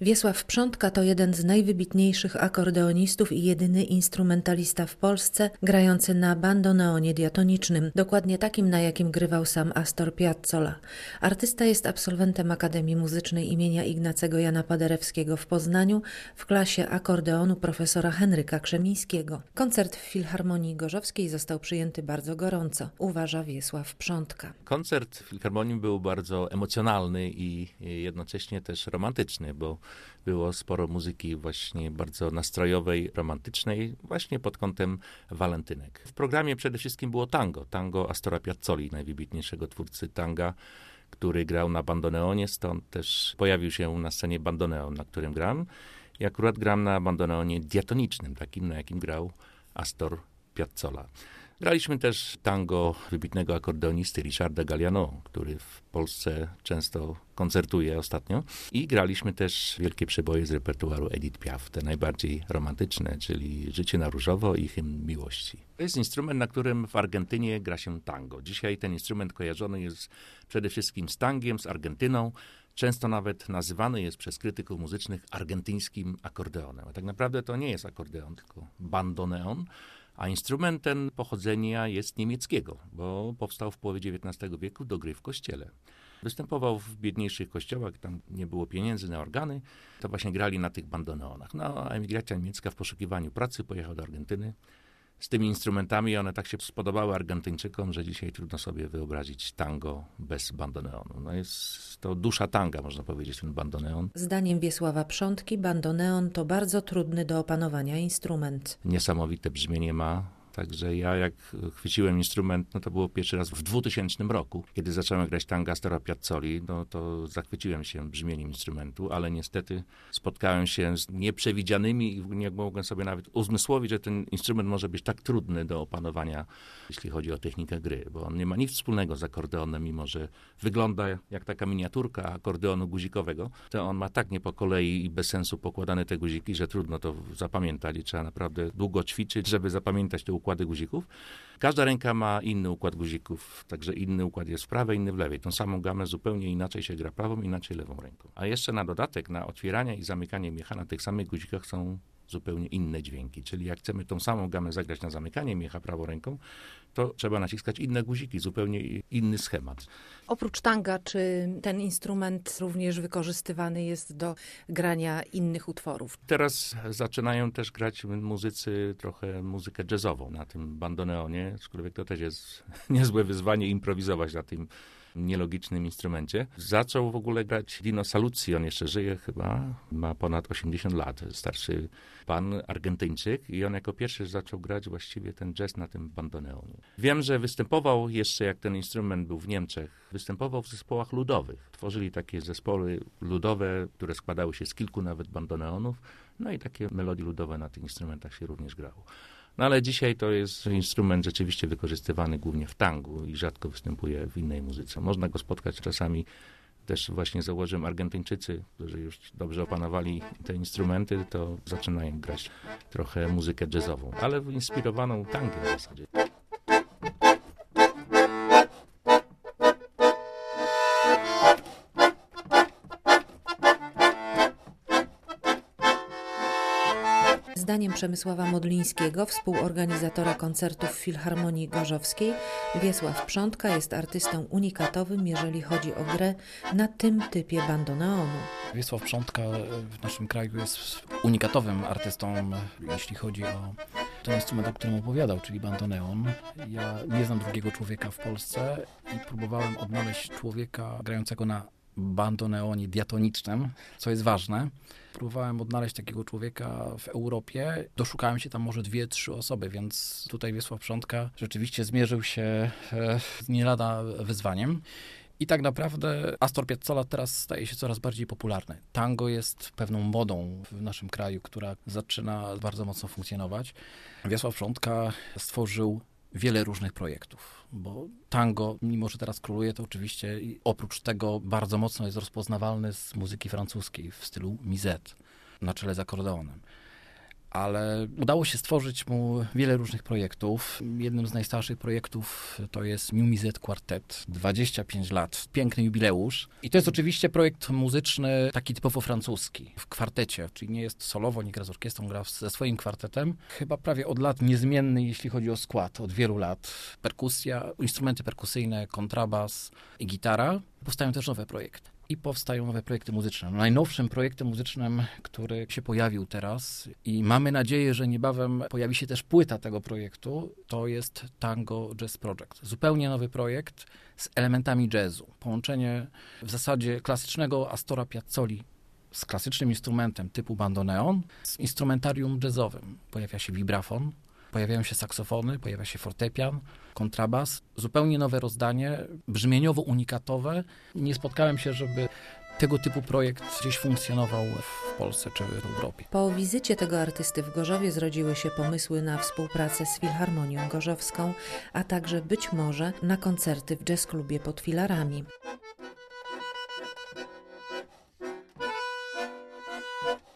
Wiesław Przątka to jeden z najwybitniejszych akordeonistów i jedyny instrumentalista w Polsce grający na bandoneonie diatonicznym, dokładnie takim, na jakim grywał sam Astor Piazzolla. Artysta jest absolwentem Akademii Muzycznej imienia Ignacego Jana Paderewskiego w Poznaniu w klasie akordeonu profesora Henryka Krzemińskiego. Koncert w Filharmonii Gorzowskiej został przyjęty bardzo gorąco, uważa Wiesław Przątka. Koncert w Filharmonii był bardzo emocjonalny i jednocześnie też romantyczny, bo było sporo muzyki właśnie bardzo nastrojowej, romantycznej, właśnie pod kątem walentynek. W programie przede wszystkim było tango Astora Piazzoli, najwybitniejszego twórcy tanga, który grał na bandoneonie, stąd też pojawił się na scenie bandoneon, na którym gram. I akurat gram na bandoneonie diatonicznym, takim, na jakim grał Astor Piazzolla. Graliśmy też tango wybitnego akordeonisty Richarda Galliano, który w Polsce często koncertuje ostatnio. I graliśmy też wielkie przeboje z repertuaru Edith Piaf, te najbardziej romantyczne, czyli Życie na różowo i Hymn miłości. To jest instrument, na którym w Argentynie gra się tango. Dzisiaj ten instrument kojarzony jest przede wszystkim z tangiem, z Argentyną. Często nawet nazywany jest przez krytyków muzycznych argentyńskim akordeonem. A tak naprawdę to nie jest akordeon, tylko bandoneon. A instrument ten pochodzenia jest niemieckiego, bo powstał w połowie XIX wieku do gry w kościele. Występował w biedniejszych kościołach, tam nie było pieniędzy na organy, to właśnie grali na tych bandoneonach. No, a emigracja niemiecka w poszukiwaniu pracy pojechał do Argentyny z tymi instrumentami. One tak się spodobały Argentyńczykom, że dzisiaj trudno sobie wyobrazić tango bez bandoneonu. No jest to dusza tanga, można powiedzieć, ten bandoneon. Zdaniem Wiesława Przątki bandoneon to bardzo trudny do opanowania instrument. Niesamowite brzmienie ma. Także ja jak chwyciłem instrument, no to było pierwszy raz w 2000 roku, kiedy zacząłem grać tanga Astora Piazzoli, no to zachwyciłem się brzmieniem instrumentu, ale niestety spotkałem się z nieprzewidzianymi i nie mogłem sobie nawet uzmysłowić, że ten instrument może być tak trudny do opanowania, jeśli chodzi o technikę gry, bo on nie ma nic wspólnego z akordeonem, mimo że wygląda jak taka miniaturka akordeonu guzikowego, to on ma tak nie po kolei i bez sensu pokładane te guziki, że trudno to zapamiętać i trzeba naprawdę długo ćwiczyć, żeby zapamiętać te układy guzików. Każda ręka ma inny układ guzików, także inny układ jest w prawej, inny w lewej. Tą samą gamę zupełnie inaczej się gra prawą, inaczej lewą ręką. A jeszcze na dodatek, na otwieranie i zamykanie miecha na tych samych guzikach są zupełnie inne dźwięki. Czyli jak chcemy tą samą gamę zagrać na zamykanie miecha prawą ręką, to trzeba naciskać inne guziki, zupełnie inny schemat. Oprócz tanga, czy ten instrument również wykorzystywany jest do grania innych utworów? Teraz zaczynają też grać muzycy trochę muzykę jazzową na tym bandoneonie, aczkolwiek to też jest niezłe wyzwanie improwizować na tym nielogicznym instrumencie. Zaczął w ogóle grać Dino Saluzzi, on jeszcze żyje chyba, ma ponad 80 lat, starszy pan Argentyńczyk i on jako pierwszy zaczął grać właściwie ten jazz na tym bandoneonie. Wiem, że występował jeszcze, jak ten instrument był w Niemczech, występował w zespołach ludowych. Tworzyli takie zespoły ludowe, które składały się z kilku nawet bandoneonów, no i takie melodie ludowe na tych instrumentach się również grało. No ale dzisiaj to jest instrument rzeczywiście wykorzystywany głównie w tangu i rzadko występuje w innej muzyce. Można go spotkać czasami, też właśnie zauważyłem, Argentyńczycy, którzy już dobrze opanowali te instrumenty, to zaczynają grać trochę muzykę jazzową, ale inspirowaną tangiem w zasadzie. Zdaniem Przemysława Modlińskiego, współorganizatora koncertów w Filharmonii Gorzowskiej, Wiesław Przątka jest artystą unikatowym, jeżeli chodzi o grę na tym typie bandoneonu. Wiesław Przątka w naszym kraju jest unikatowym artystą, jeśli chodzi o ten instrument, o którym opowiadał, czyli bandoneon. Ja nie znam drugiego człowieka w Polsce i próbowałem odnaleźć człowieka grającego na bandoneonie diatonicznym, co jest ważne. Próbowałem odnaleźć takiego człowieka w Europie. Doszukałem się tam może 2-3 osoby, więc tutaj Wiesław Przątka rzeczywiście zmierzył się z nie lada wyzwaniem. I tak naprawdę Astor Piazzolla teraz staje się coraz bardziej popularny. Tango jest pewną modą w naszym kraju, która zaczyna bardzo mocno funkcjonować. Wiesław Przątka stworzył wiele różnych projektów, bo tango, mimo że teraz króluje, to oczywiście oprócz tego bardzo mocno jest rozpoznawalny z muzyki francuskiej w stylu misette, na czele z akordeonem. ale udało się stworzyć mu wiele różnych projektów. Jednym z najstarszych projektów to jest New Musette Quartet, 25 lat, piękny jubileusz. I to jest oczywiście projekt muzyczny taki typowo francuski, w kwartecie, czyli nie jest solowo, nie gra z orkiestrą, gra ze swoim kwartetem. Chyba prawie od lat niezmienny, jeśli chodzi o skład, od wielu lat. Perkusja, instrumenty perkusyjne, kontrabas i gitara. Powstają też nowe projekty. I powstają nowe projekty muzyczne. Najnowszym projektem muzycznym, który się pojawił teraz i mamy nadzieję, że niebawem pojawi się też płyta tego projektu, to jest Tango Jazz Project. Zupełnie nowy projekt z elementami jazzu. Połączenie w zasadzie klasycznego Astora Piazzoli z klasycznym instrumentem typu bandoneon z instrumentarium jazzowym. Pojawia się vibrafon, pojawiają się saksofony, pojawia się fortepian, kontrabas. Zupełnie nowe rozdanie, brzmieniowo unikatowe. Nie spotkałem się, żeby tego typu projekt gdzieś funkcjonował w Polsce czy w Europie. Po wizycie tego artysty w Gorzowie zrodziły się pomysły na współpracę z Filharmonią Gorzowską, a także być może na koncerty w jazzklubie pod Filarami.